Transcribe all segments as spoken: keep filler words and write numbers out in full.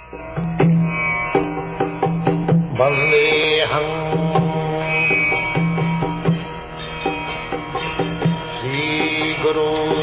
Vandeham Sri Guru.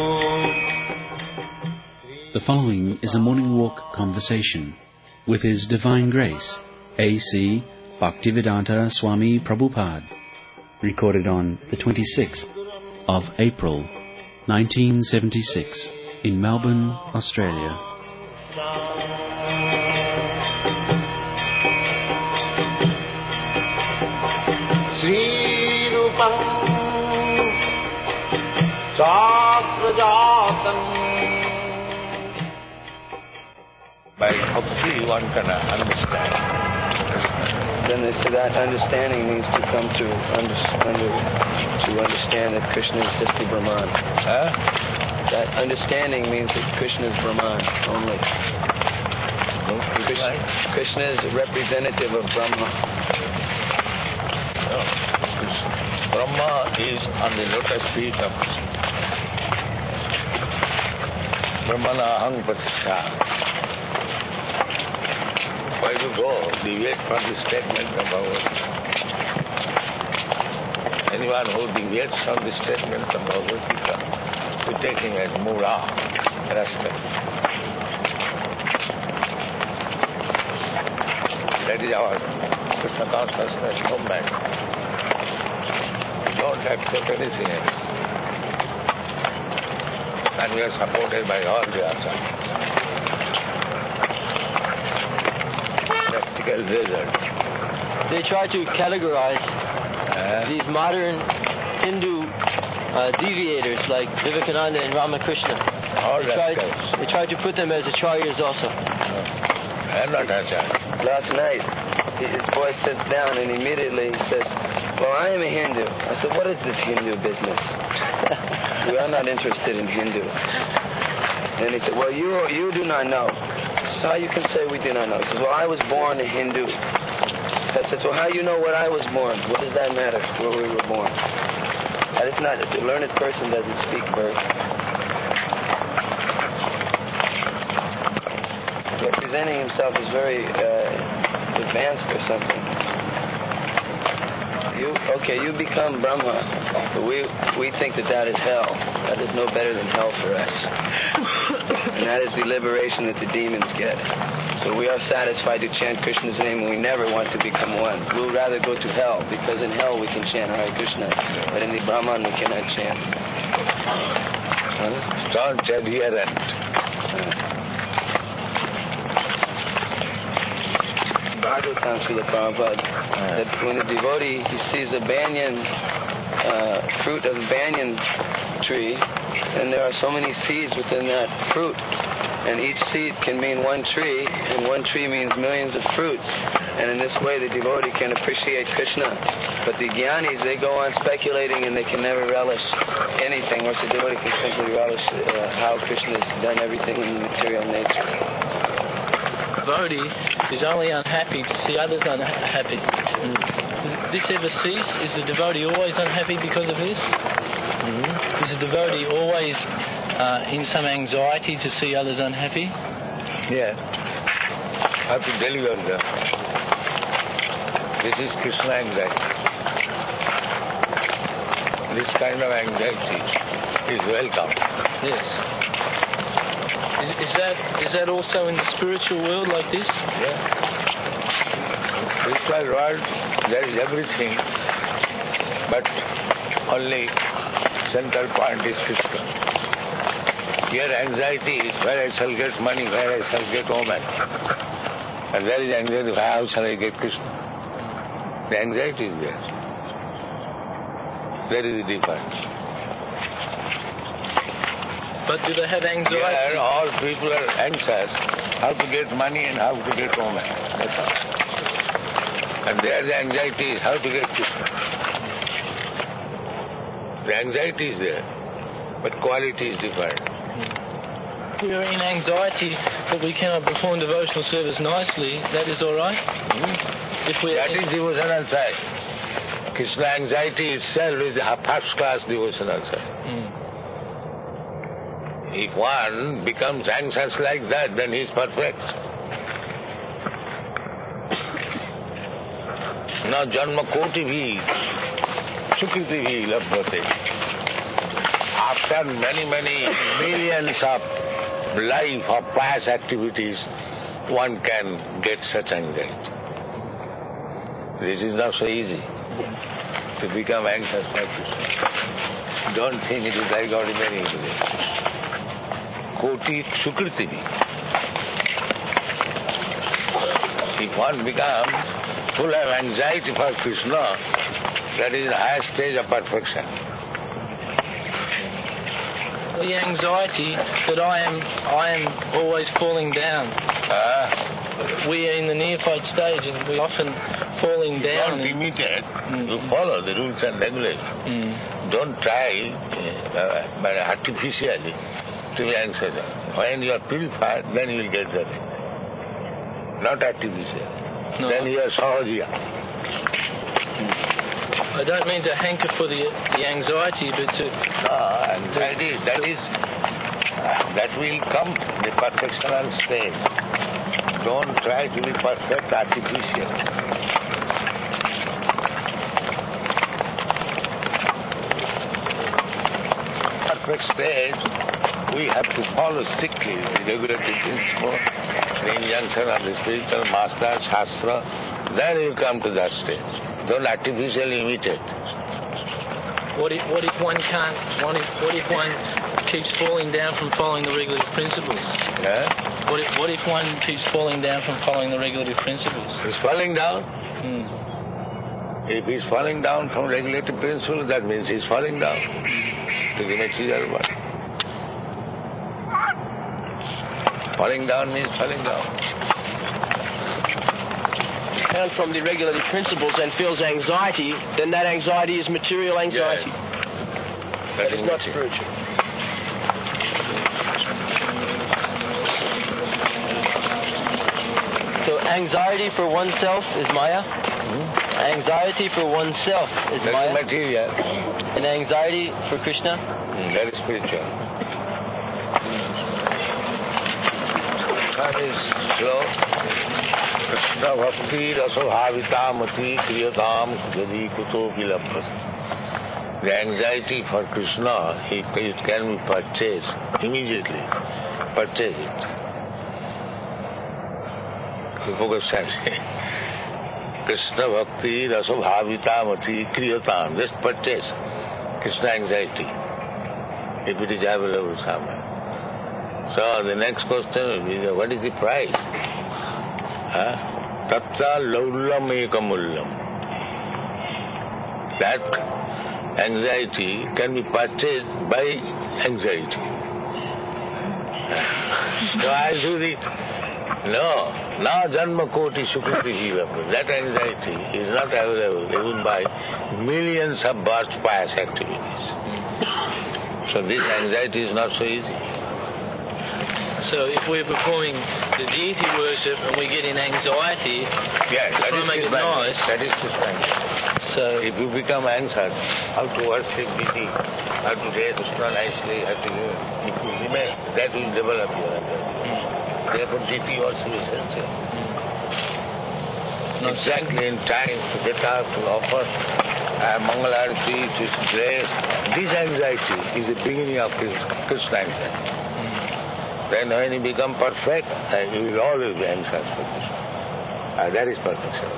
The following is a morning walk conversation with His Divine Grace, A C Bhaktivedanta Swami Prabhupada, recorded on the twenty-sixth of April, nineteen seventy-six, in Melbourne, Australia. Sri Rupam Sakrajatam. By bhakti one can understand. Then they say that understanding means to come to under, under to understand that Krishna is just the Brahman. Huh? That understanding means that Krishna is Brahman only. No, Krishna, Krishna is a representative of Brahma. No. Brahma is on the lotus feet of Brahmana Aham Patisha. Why do you go? Deviate from the statement of our. Anyone who deviates from the statement of Bhagavad Gita, we take him as Mura, rascal. That is our Krishna consciousness movement. We don't accept anything else. And we are supported by all the acharyas. Result. They try to categorize uh, these modern Hindu uh, deviators like Vivekananda and Ramakrishna. All they, try, rascals. they try to put them as acharyas also. No. I'm not acharya. Last night, his boy sits down and immediately he says, well, I am a Hindu. I said, what is this Hindu business? We are not interested in Hindu. And he said, well, you you do not know. So how you can say we do not know? He says, well, I was born a Hindu. I said, so how you know what I was born? What does that matter, where we were born? That is not, a learned person doesn't speak birth. Representing himself is very uh, advanced or something. You, okay, you become Brahma, but we, we think that that is hell. That is no better than hell for us. And that is the liberation that the demons get. So we are satisfied to chant Krishna's name, and we never want to become one. We'll rather go to hell, because in hell we can chant Hare Krishna, but in the Brahman we cannot chant. Staunch adherent. Bhagavatam Srila Prabhupada, that when a devotee he sees a banyan, uh, fruit of a banyan tree, and there are so many seeds within that fruit, and each seed can mean one tree, and one tree means millions of fruits. And in this way, the devotee can appreciate Krishna. But the jnanis, they go on speculating, and they can never relish anything, whereas the devotee can simply relish uh, how Krishna has done everything in the material nature. The devotee is only unhappy to see others unhappy. Mm. This ever cease? Is the devotee always unhappy because of this? Mm-hmm. Is the devotee always uh, in some anxiety to see others unhappy? Yes. I have to deliver them. This is Krishna anxiety. This kind of anxiety is welcome. Yes. Is, is that is that also in the spiritual world like this? Yeah. In spiritual world, there is everything, but only central point is Krishna. Here anxiety is where I shall get money, where I shall get woman. And there is anxiety, how shall I get Krishna? The anxiety is there. There is the difference. But do they have anxiety? Here all people are anxious how to get money and how to get woman. That's all. And there the anxiety is how to get Krishna. The anxiety is there, but quality is different. We are in anxiety that we cannot perform devotional service nicely. That is all right? Hmm? If we That is devotional side. Krishna anxiety itself is a first-class devotional side. Hmm. If one becomes anxious like that, then he is perfect. Na janma koti bhi, sukriti bhi labhate. After many, many millions of life of past activities, one can get such anxiety. This is not so easy to become anxious like this. Don't think it is like ordinary English. Koti sukriti bhi. If one becomes full of anxiety for Krishna, that is the highest stage of perfection. The anxiety that I am, I am always falling down. Uh, We are in the neophyte stage, and we're often falling down. Don't and- imitate. Mm. You follow the rules and regulations. Mm. Don't try uh, but artificially to be anxious. When you are purified, then you will get that. Not artificial. No. Then you are sahaja. I don't mean to hanker for the, the anxiety, but to... No, anxiety, that is, that will come, the perfectional stage. Don't try to be perfect artificial. Perfect stage, we have to follow strictly the regulatory principle, the injunction of the spiritual master, Shastra, then you come to that stage. Don't artificially imitate. What if, what if one can't... What if, what if one keeps falling down from following the regulative principles? Yeah? What if, what if one keeps falling down from following the regulative principles? He's falling down. Mm. If he's falling down from regulative principles, that means he's falling down to the material world. Falling down means falling down. Down from the regulative principles and feels anxiety, then that anxiety is material anxiety. Yes. That is not material. spiritual. So anxiety for oneself is Maya. Hmm? Anxiety for oneself is That Maya. is material. And anxiety for Krishna. Hmm, that is spiritual. That is slow. Krishna bhakti rasabhavita mati kriyatam jadi kuto kilabhati. The anxiety for Krishna, it, it can be purchased immediately. Purchase it. Krishna bhakti rasabhavita mati kriyatam. Just purchase Krishna anxiety if it is available somewhere. So the next question will be, what is the price? Tatta laullam ekamullam. That anxiety can be purchased by anxiety. So I do the no, na janma koti sukriti jiva. That anxiety is not available even by millions of birth past activities. So this anxiety is not so easy. So if we're performing the deity worship and we get in anxiety, Yeah, that try is and make it Krishna. nice. That is Krishna. So If you become anxious, how to worship deity, how to dress Krishna nicely, how to if you remain, that will develop your anxiety. Therefore, deity worship is essential. Exactly in time to get up to offer uh, Mangalarti, to dress. This anxiety is the beginning of Krishna anxiety. Then when you become perfect, uh, you will always be anxious for Krishna. Uh, that is perfection.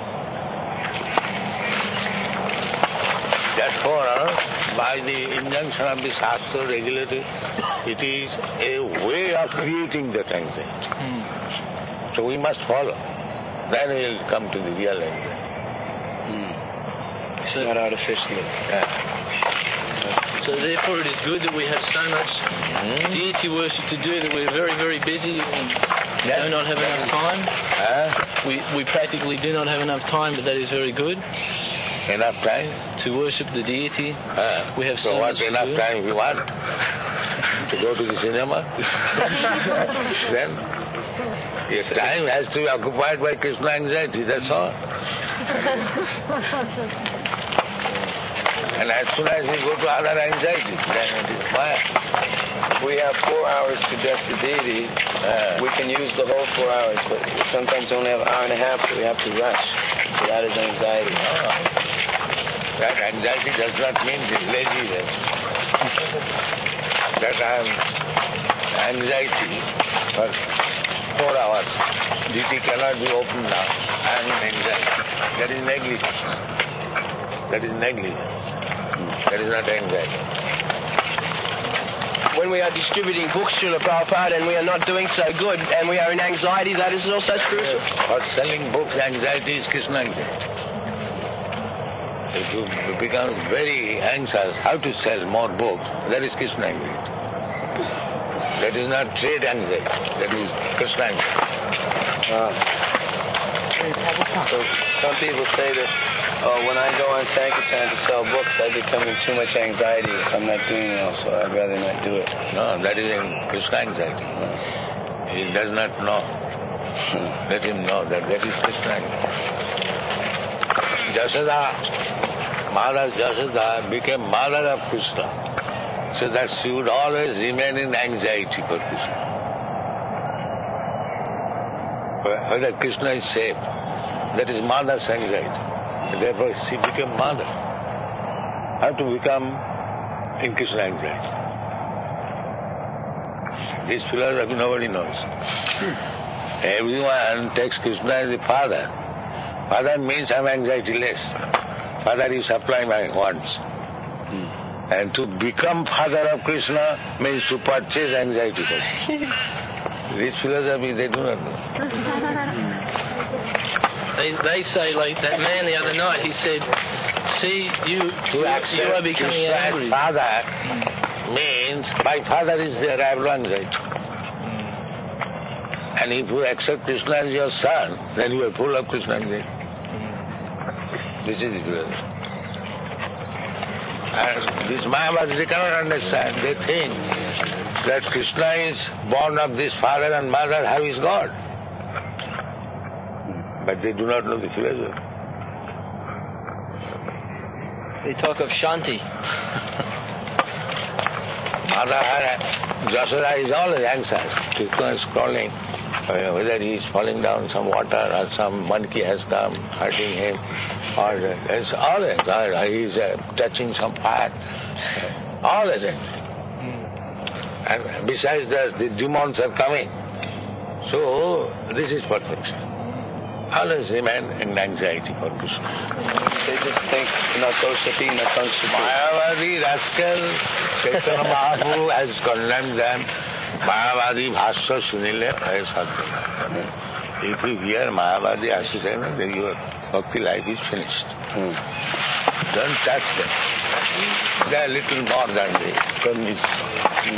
Therefore, uh, by the injunction of the Shastra regulated, it is a way of creating that anxiety. mm. So we must follow. Then we will come to the real anxiety. It's not artificially. Yeah. So therefore it is good that we have so much Hmm? deity worship to do that we're very, very busy and That- do not have that enough is- time. Huh? We, we practically do not have enough time, but that is very good Enough time? to worship the deity. Huh? We have so so what much to enough do. time we want? To go to the cinema? Then your time has to be occupied by Krishna anxiety, that's all. And as soon as we go to other anxiety, then it is fire. We have four hours to dress the deity. Uh, We can use the whole four hours, but sometimes we only have an hour and a half, so we have to rush. So that is anxiety. No. That anxiety does not mean laziness. That I am anxiety for four hours. Duty cannot be opened now. I am in anxiety. That is negligence. That is negligence. That is not anxiety. When we are distributing books, Srila Prabhupada, and we are not doing so good, and we are in anxiety, that is also spiritual? For selling books, anxiety is Krishna anxiety. If you become very anxious how to sell more books, that is Krishna anxiety. That is not trade anxiety. That is Krishna anxiety. Uh, so some people say that, oh, when I go on Sankirtan to sell books, I become in too much anxiety if I'm not doing well, so I'd rather not do it. No, that is in Krishna anxiety. He does not know. Let him know that that is Krishna anxiety. Yashoda, Mother Yashoda became mother of Krishna, so that she would always remain in anxiety for Krishna. Whether Krishna is safe, that is mother's anxiety. Therefore she became mother. How to become in Krishna anxiety? This philosophy nobody knows. Everyone takes Krishna as a father. Father means I am anxiety-less. Father, you supply my wants. Hmm. And to become father of Krishna means to purchase anxiety for Krishna. This philosophy they do not know. They, they say, like that man the other night, he said, see, you, To you, accept you are becoming Krishna angry. as father means my father is there, I have no anxiety. And if you accept Krishna as your son, then you are full of Krishna anxiety. This is the philosophy. And these Mayavadis, they cannot understand. They think that Krishna is born of this father and mother, how is God? But they do not know the philosophy. They talk of Shanti. Mother Yashoda is always anxious. Krishna is crawling. Uh, whether he is falling down some water or some monkey has come hurting him, or uh, it's always, or he is uh, touching some fire. Always. And besides that, the demons are coming. So, this is perfection. Always remain in anxiety for Krishna. They just think, Nakoshati, Nakoshati. Mayavadi rascal, Chaitanya Mahaprabhu has condemned them. Mayavadi Bhashya Sunile, if you hear Mayavadi Ashisana, then your bhakti life is finished. Hmm. Don't touch them. They are little more than the communists. Hmm.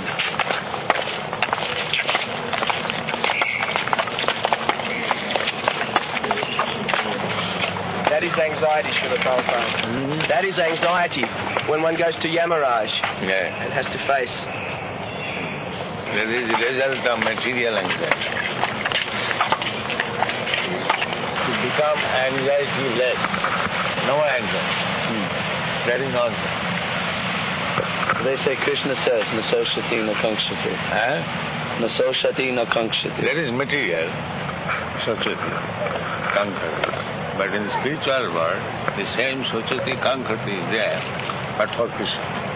That is anxiety, Srila Prabhupada. Mm-hmm. That is anxiety when one goes to Yamaraj Yeah. and has to face. That is the result of material anxiety. To become anxiety-less, no anxiety. Hmm. That is nonsense. They say Krishna says, Nasoshati, Nakoshati. Huh? Nasoshati, Nakoshati. That is material. Sochati, Kankrati. But in the spiritual world, the same Sochati, Kankrati is there, but for Krishna.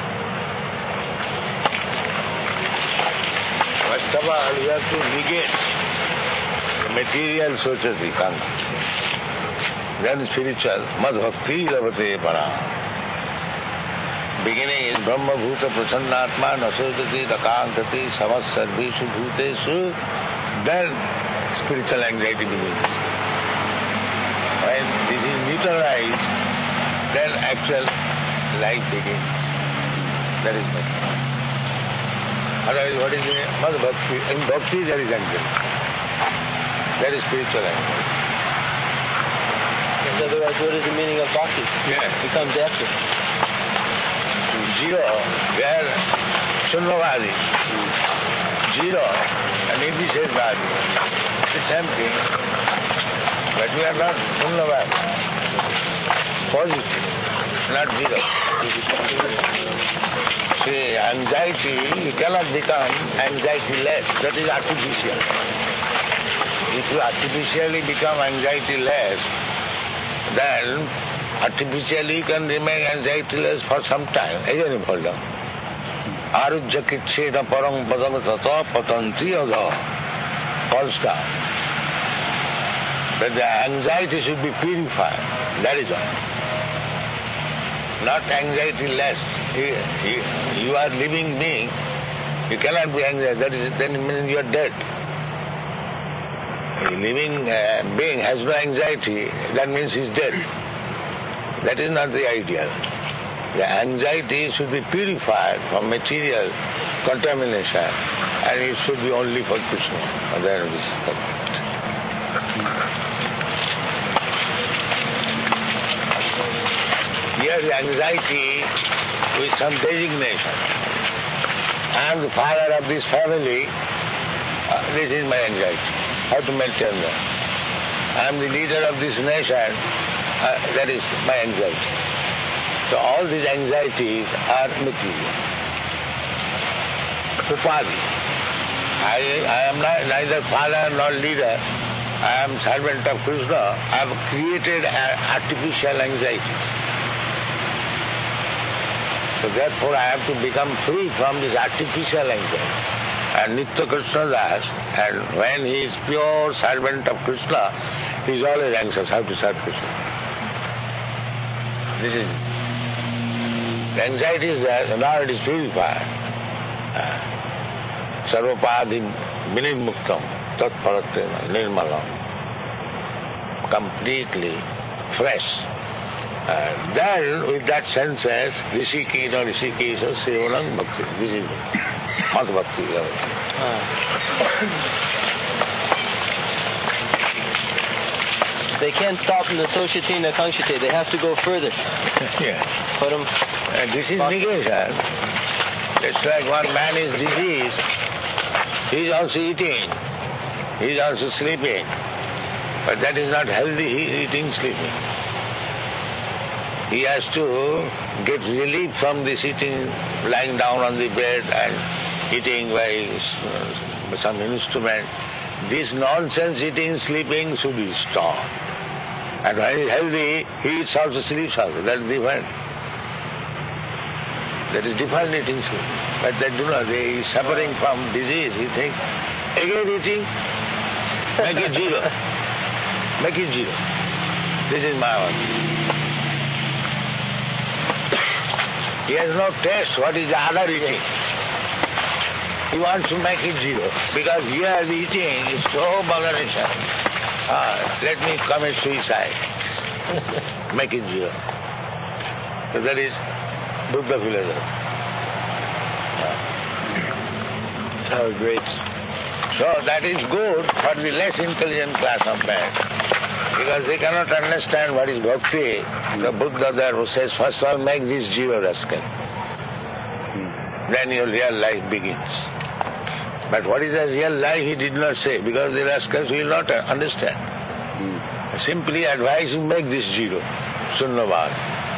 First of all, we have to negate the material Sochati, Kankrati. Then spiritual, Mad Bhakti Lavate Para. Beginning is Brahma Bhuta Prasannatma Nasodati Rakantati Samas Sarvishu Bhutesu. Then spiritual anxiety begins. When this is neutralized, then actual life begins. That is bhakti. Otherwise, what is the Mad Bhakti? In Bhakti there is anxiety. That is spiritual anxiety. In other words, what is the meaning of bhakti? Yeah. Becomes active. Zero, where Sunnavadi, zero, and Nirvishesvadi, the same thing. But we are not Sunnavadi. Positive, not zero. See, anxiety, you cannot become anxiety-less. That is artificial. If you artificially become anxiety-less, then artificially you can remain anxietyless for some time. Again you fall down. Arujjakitcheta parang padam tata patanti adha. Falls down. But the anxiety should be purified. That is all. Not anxiety less. You, you, you are living being. You cannot be anxious. That is, then means you are dead. A living uh, being has no anxiety. That means he is dead. That is not the ideal. The anxiety should be purified from material contamination, and it should be only for Krishna. And then this is complete. Here the anxiety with some designation. I am the father of this family. Uh, this is my anxiety. How to maintain that? I am the leader of this nation. Uh, that is my anxiety. So all these anxieties are material. Upadhi. I, I am not, neither father nor leader. I am servant of Krishna. I have created artificial anxieties. So therefore I have to become free from this artificial anxiety. And Nitya Krishna Das, and when he is pure servant of Krishna, he is always anxious how to serve Krishna. This is the anxiety is there, now it is purified. Sarvapadi vinimuktam tat paratena nirmalam. Completely fresh. Uh, then, with that senses, Rishikena, Rishikesha, Sevanam, Bhakti. This is Mat Bhakti. Ah. They can't stop in the Soshatina Kangshite. They have to go further. Yeah. Put them. And this is negation. It's like one man is diseased, he is also eating, he is also sleeping. But that is not healthy, he eating, sleeping. He has to get relief from this eating, lying down on the bed and eating by uh, some instrument. This nonsense eating, sleeping should be stopped. And when he is healthy, he eats also, sleeps also. That is different. That is different eating, sleeping. But they do not. They are suffering from disease. He thinks, again eating, make it zero. Make it zero. This is my one. He has no taste what is the other eating. He wants to make it zero. Because here the eating is so botheration. Ah, let me commit suicide. Make it zero. So that is Buddha philosophy. Sour grapes. So that is good for the less intelligent class of man. Because they cannot understand what is bhakti. The Buddha there who says, first of all, make this jiva rascal. Then your real life begins. But what is the real life, he did not say, because the rascals will not understand. Simply advise him, make this zero. Sunnavad.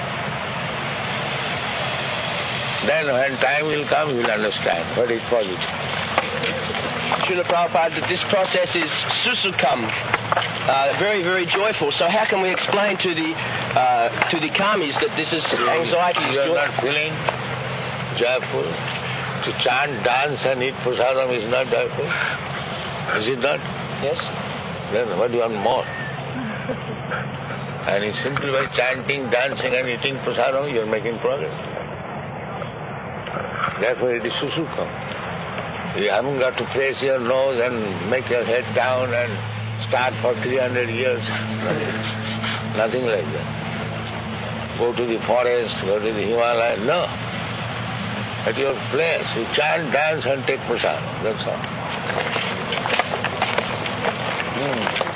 Then when time will come, he will understand what is positive. Srila Prabhupada, that this process is susukam, uh, very, very joyful. So how can we explain to the uh, to the karmis that this is anxiety? You are not feeling joyful. To chant, dance and eat prasadam is not joyful. Is it not? Yes. Then what do you want more? And it's simply by chanting, dancing and eating prasadam, you are making progress. Therefore it is susukam. You haven't got to place your nose and make your head down and start for three hundred years. Nothing like that. Go to the forest, go to the Himalaya. No. At your place, you chant, dance and take prasad. That's all. Hmm.